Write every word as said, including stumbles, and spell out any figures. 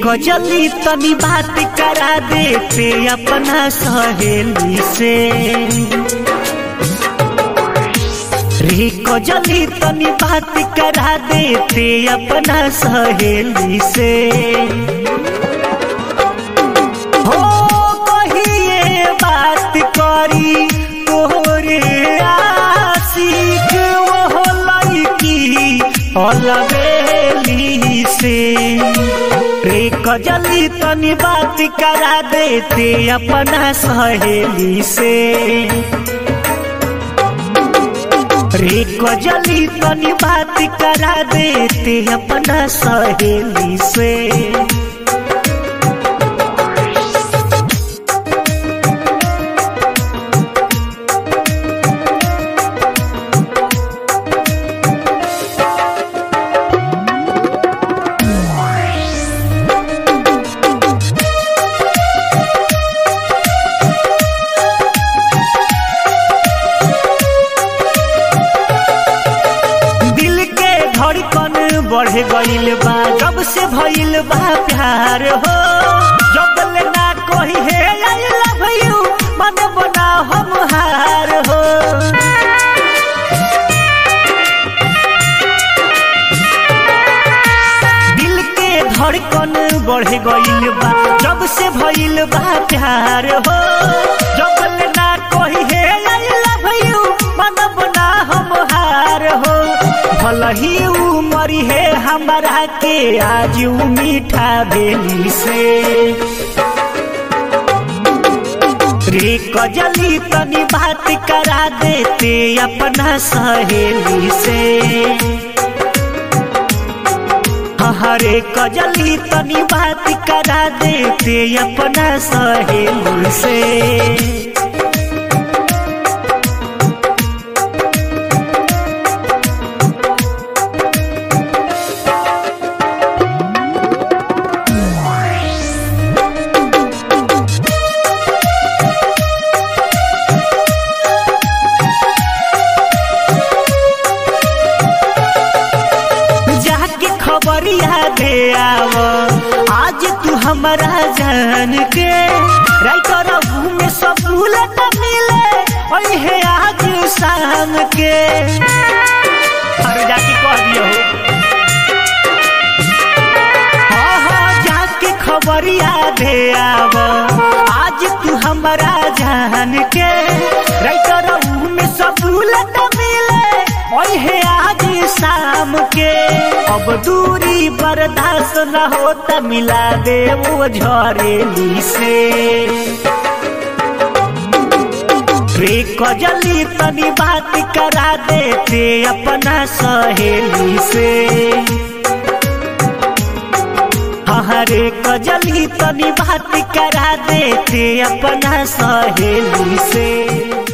कजली तनी बात करा देते अपना सहेली से। रे कजली तनी बात करा देते अपना सहेली से। हो कहिए बात करी तोरे आशिक वो लड़की अलबेली से। रे कजली तनी बात करा देते अपना सहेली से। रे कजली तनी बात करा देते अपना सहेली से। बढ़ गईल बा जब से भइल बा प्यार हो। जब ना कोई है आई लव यू मन बना हम हार हो। दिल के धड़कन बढ़ गईल बा जब से भइल बा प्यार हो। जब ना कोई है आई लव यू मन बना हम हार हो। भलही उमरी है हमारा के आज मीठा बेली से। रे कजली तनी बात करा देते अपना सहेली से। हरे कजली तनी बात करा देते अपना सहेली से। खबरिया दे आव आज तू हमारा जान के। राइटर में सब भूलत मिले और है आज शाम के। अरे जाके कह दियो हाँ हाँ जाके खबरिया दे आव आज तू हमारा जान के। राइटर में सब भूलत मिले और है आज शाम के। अब दूरी बर्दाश्त न हो त मिला दे वो झरेली से। रे कजली तनी बात करा देते अपना सहेली से। हाँ रे कजली तनी बात करा देते अपना सहेली से।